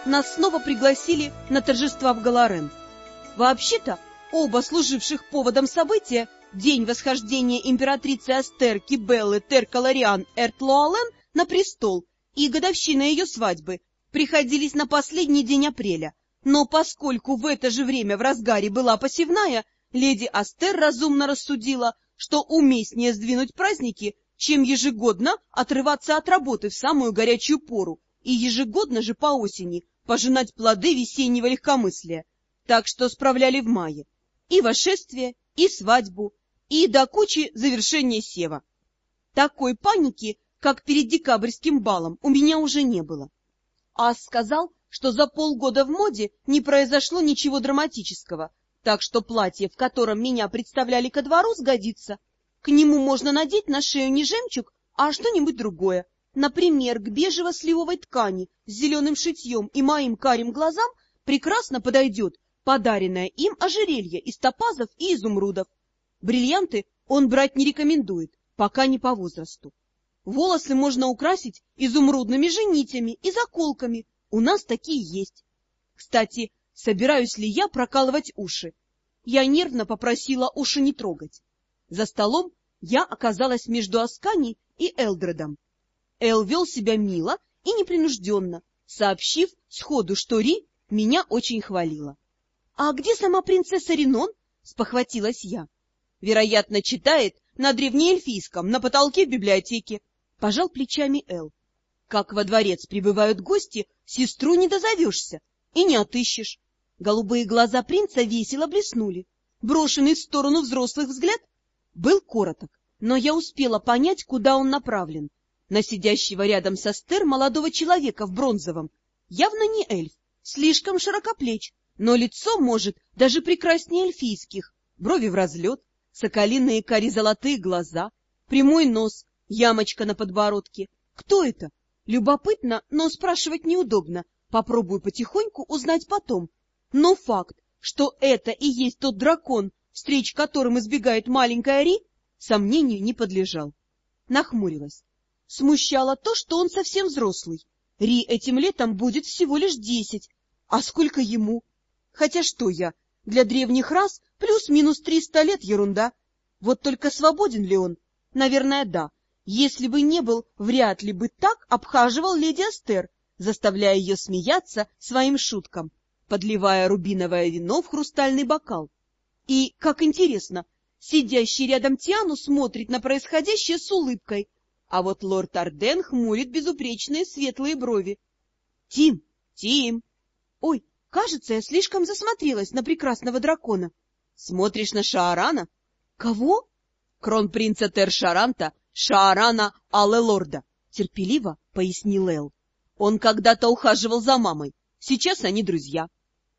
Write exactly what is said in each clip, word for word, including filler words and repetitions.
нас снова пригласили на торжества в Галарен. Вообще-то, оба служивших поводом события, день восхождения императрицы Астер Кибеллы Тер-Калариан Эрт-Луален на престол и годовщина ее свадьбы, приходились на последний день апреля. Но поскольку в это же время в разгаре была посевная, леди Астер разумно рассудила, что уместнее сдвинуть праздники, чем ежегодно отрываться от работы в самую горячую пору и ежегодно же по осени пожинать плоды весеннего легкомыслия. Так что справляли в мае и вошествие, и свадьбу, и до кучи завершения сева. Такой паники, как перед декабрьским балом, у меня уже не было. Ас сказал, что за полгода в моде не произошло ничего драматического, так что платье, в котором меня представляли ко двору, сгодится. К нему можно надеть на шею не жемчуг, а что-нибудь другое. Например, к бежево-сливовой ткани с зеленым шитьем и моим карим глазам прекрасно подойдет подаренное им ожерелье из топазов и изумрудов. Бриллианты он брать не рекомендует, пока не по возрасту. Волосы можно украсить изумрудными же нитями и заколками. У нас такие есть. Кстати, собираюсь ли я прокалывать уши? Я нервно попросила уши не трогать. За столом я оказалась между Аскани и Элдредом. Эл вел себя мило и непринужденно, сообщив сходу, что Ри меня очень хвалила. — А где сама принцесса Ренон? — спохватилась я. — Вероятно, читает на древнеэльфийском на потолке в библиотеке. Пожал плечами Эл. Как во дворец прибывают гости, сестру не дозовешься и не отыщешь. Голубые глаза принца весело блеснули. Брошенный в сторону взрослых взгляд был короток, но я успела понять, куда он направлен. На сидящего рядом со Стер молодого человека в бронзовом. Явно не эльф, слишком широкоплеч, но лицо, может, даже прекраснее эльфийских. Брови в разлет, соколиные кари-золотые глаза, прямой нос, ямочка на подбородке. Кто это? Любопытно, но спрашивать неудобно. Попробую потихоньку узнать потом. Но факт, что это и есть тот дракон, встреч которым избегает маленькая Ри, сомнению не подлежал. Нахмурилась. Смущало то, что он совсем взрослый. Ри этим летом будет всего лишь десять. А сколько ему? Хотя что я? Для древних рас плюс-минус триста лет ерунда. Вот только свободен ли он? Наверное, да. Если бы не был, вряд ли бы так обхаживал леди Астер, заставляя ее смеяться своим шуткам, подливая рубиновое вино в хрустальный бокал. И, как интересно, сидящий рядом Тиану смотрит на происходящее с улыбкой, а вот лорд Арден хмурит безупречные светлые брови. — Тим! Тим! Ой, кажется, я слишком засмотрелась на прекрасного дракона. — Смотришь на Шаарана? — Кого? — Кронпринца Тер-Шаранта, Шаарана Аллелорда, — терпеливо пояснил Эл. Он когда-то ухаживал за мамой, сейчас они друзья.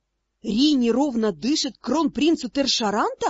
— Ри неровно дышит кронпринцу Тер-Шаранта?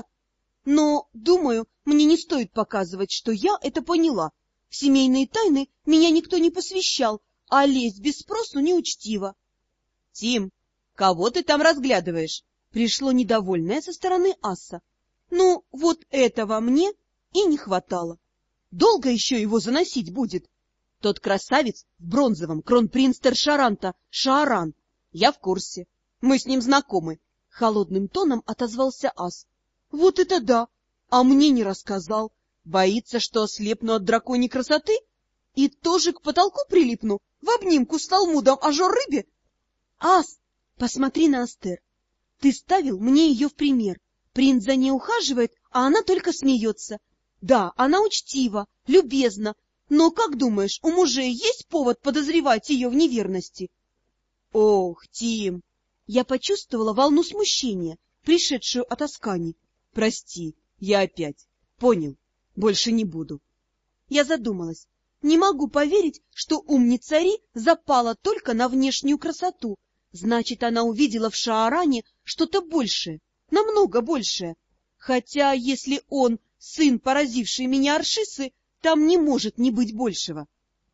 Но, думаю, мне не стоит показывать, что я это поняла. В семейные тайны меня никто не посвящал, а лезть без спросу неучтиво. — Тим, кого ты там разглядываешь? Пришло недовольное со стороны Асса. Ну, вот этого мне и не хватало. Долго еще его заносить будет? Тот красавец в бронзовом, кронпринц Тер-Шаранта, Шааран. Я в курсе. Мы с ним знакомы. Холодным тоном отозвался Ас. Вот это да! А мне не рассказал. Боится, что ослепну от драконьей красоты? И тоже к потолку прилипну, в обнимку с Талмудом о жор-рыбе? Ас, посмотри на Астер. Ты ставил мне ее в пример. Принц за ней ухаживает, а она только смеется. Да, она учтива, любезна, но, как думаешь, у мужей есть повод подозревать ее в неверности? Ох, Тим! Я почувствовала волну смущения, пришедшую от Аскани. Прости, я опять. Понял, больше не буду. Я задумалась. Не могу поверить, что умница Ри запала только на внешнюю красоту. Значит, она увидела в Шааране что-то большее, намного большее. Хотя, если он сын, поразивший меня Аршисы, там не может не быть большего.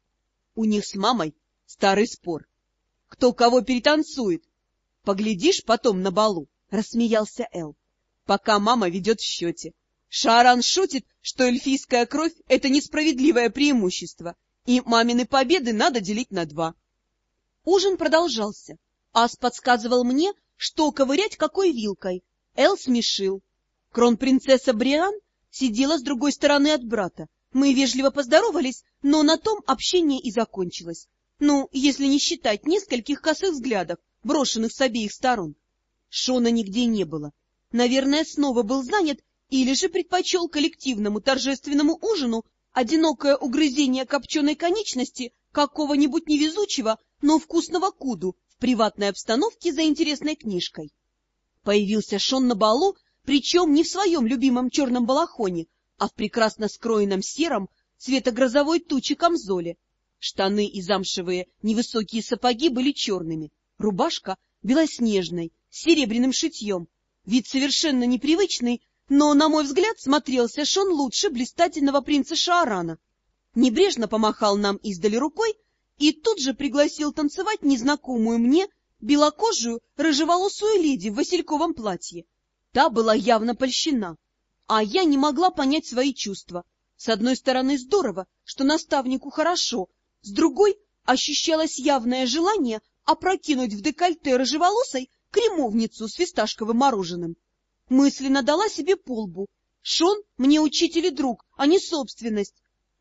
У них с мамой старый спор. Кто кого перетанцует? Поглядишь потом на балу, — рассмеялся Эл. Пока мама ведет в счете. Шааран шутит, что эльфийская кровь — это несправедливое преимущество, и мамины победы надо делить на два. Ужин продолжался. Ас подсказывал мне, что ковырять какой вилкой. Эл смешил. Кронпринцесса Бриан сидела с другой стороны от брата. Мы вежливо поздоровались, но на том общение и закончилось. Ну, если не считать нескольких косых взглядов, брошенных с обеих сторон. Шона нигде не было. Наверное, снова был занят или же предпочел коллективному торжественному ужину одинокое угрызение копченой конечности какого-нибудь невезучего, но вкусного куду в приватной обстановке за интересной книжкой. Появился Шон на балу, причем не в своем любимом черном балахоне, а в прекрасно скроенном сером цвета грозовой тучи камзоле. Штаны и замшевые невысокие сапоги были черными, рубашка белоснежной, с серебряным шитьем. Вид совершенно непривычный, но, на мой взгляд, смотрелся Шон лучше блистательного принца Шаарана. Небрежно помахал нам издали рукой и тут же пригласил танцевать незнакомую мне белокожую рыжеволосую леди в васильковом платье. Та была явно польщена, а я не могла понять свои чувства. С одной стороны, здорово, что наставнику хорошо, с другой ощущалось явное желание опрокинуть в декольте рыжеволосой кремовницу с фисташковым мороженым. Мысленно дала себе по лбу. Шон мне учитель и друг, а не собственность.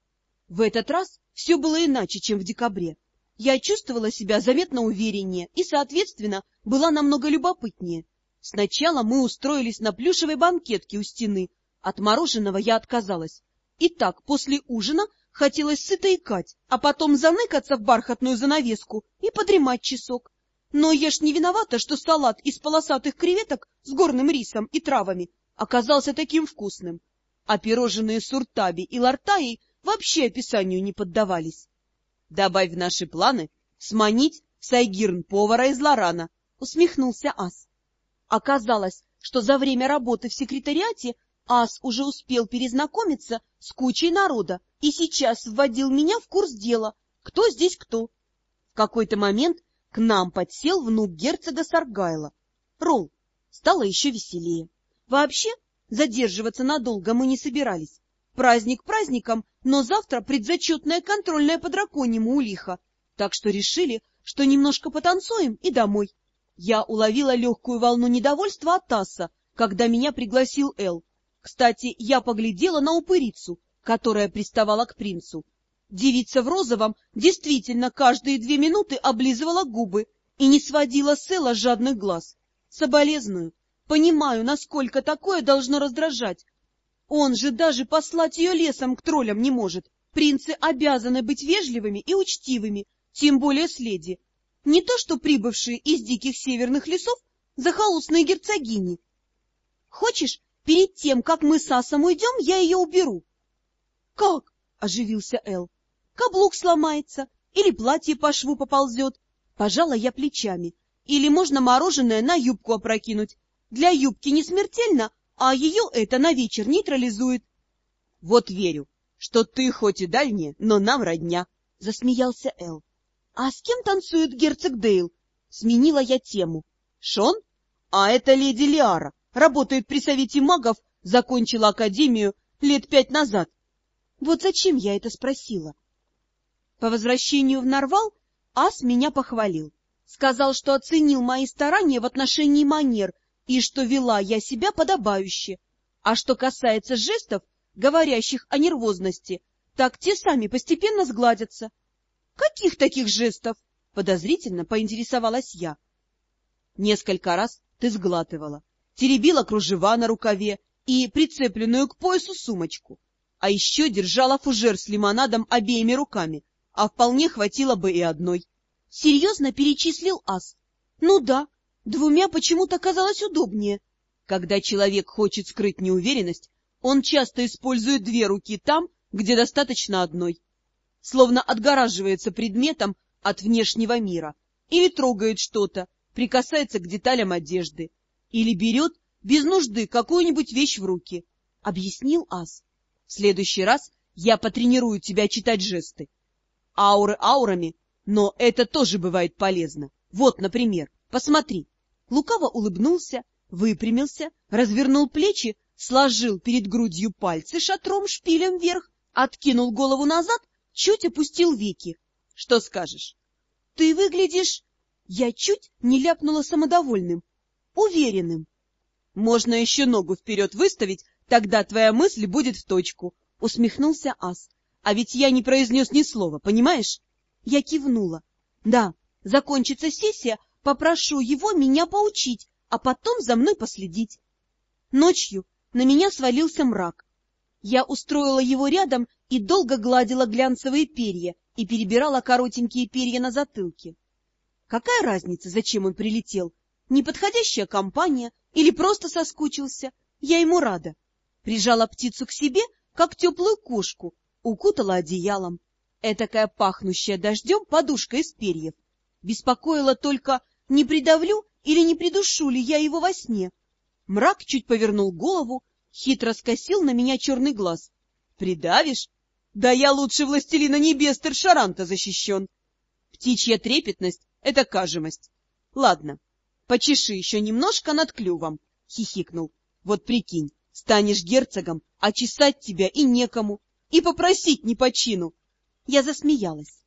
В этот раз все было иначе, чем в декабре. Я чувствовала себя заметно увереннее и, соответственно, была намного любопытнее. Сначала мы устроились на плюшевой банкетке у стены. От мороженого я отказалась. И так после ужина хотелось сыто икать, а потом заныкаться в бархатную занавеску и подремать часок. Но я ж не виновата, что салат из полосатых креветок с горным рисом и травами оказался таким вкусным, а пирожные суртаби и лартаи вообще описанию не поддавались. Добавь в наши планы сманить сайгирн-повара из Лорана, усмехнулся Ас. Оказалось, что за время работы в секретариате Ас уже успел перезнакомиться с кучей народа и сейчас вводил меня в курс дела, кто здесь кто. В какой-то момент к нам подсел внук герцога Саргайла. Ролл. Стало еще веселее. Вообще, задерживаться надолго мы не собирались. Праздник праздником, но завтра предзачетная контрольная по драконьему у лиха, так что решили, что немножко потанцуем и домой. Я уловила легкую волну недовольства от Аса, когда меня пригласил Эл. Кстати, я поглядела на упырицу, которая приставала к принцу. Девица в розовом действительно каждые две минуты облизывала губы и не сводила с Эла жадных глаз. Соболезную. Понимаю, насколько такое должно раздражать. Он же даже послать ее лесом к троллям не может. Принцы обязаны быть вежливыми и учтивыми, тем более с леди. Не то что прибывшие из диких северных лесов захолустные герцогини. Хочешь, перед тем, как мы с Асом уйдем, я ее уберу? — Как? — оживился Эл. — Каблук сломается, или платье по шву поползет. Пожала я плечами. Или можно мороженое на юбку опрокинуть. Для юбки не смертельно, а ее это на вечер нейтрализует. — Вот верю, что ты хоть и дальняя, но нам родня, — засмеялся Эл. — А с кем танцует герцог Дейл? Сменила я тему. — Шон? А это леди Лиара, работает при совете магов, закончила академию лет пять назад. Вот зачем я это спросила? По возвращению в Нарвал Ас меня похвалил. Сказал, что оценил мои старания в отношении манер и что вела я себя подобающе. А что касается жестов, говорящих о нервозности, так те сами постепенно сгладятся. — Каких таких жестов? — подозрительно поинтересовалась я. Несколько раз ты сглатывала, теребила кружева на рукаве и прицепленную к поясу сумочку, а еще держала фужер с лимонадом обеими руками, а вполне хватило бы и одной. Серьезно перечислил Ас. Ну да, двумя почему-то казалось удобнее. Когда человек хочет скрыть неуверенность, он часто использует две руки там, где достаточно одной. Словно отгораживается предметом от внешнего мира, или трогает что-то, прикасается к деталям одежды, или берет без нужды какую-нибудь вещь в руки, — объяснил Ас. В следующий раз я потренирую тебя читать жесты. Ауры аурами, но это тоже бывает полезно. Вот, например, посмотри. Лукаво улыбнулся, выпрямился, развернул плечи, сложил перед грудью пальцы шатром шпилем вверх, откинул голову назад, чуть опустил веки. Что скажешь? Ты выглядишь... Я чуть не ляпнула самодовольным, уверенным. Можно еще ногу вперед выставить, тогда твоя мысль будет в точку, — усмехнулся ас. А ведь я не произнес ни слова, понимаешь? Я кивнула. Да, закончится сессия, попрошу его меня поучить, а потом за мной последить. Ночью на меня свалился мрак. Я устроила его рядом и долго гладила глянцевые перья и перебирала коротенькие перья на затылке. Какая разница, зачем он прилетел? Неподходящая компания или просто соскучился? Я ему рада. Прижала птицу к себе, как теплую кошку, укутала одеялом. Этакая пахнущая дождем подушка из перьев. Беспокоила только, не придавлю или не придушу ли я его во сне. Мрак чуть повернул голову, хитро скосил на меня черный глаз. — Придавишь? Да я лучше властелина небес Тершаранта защищен. Птичья трепетность — это кажемость. Ладно, почеши еще немножко над клювом, — хихикнул. Вот прикинь, станешь герцогом, а чесать тебя и некому, и попросить не по чину. Я засмеялась.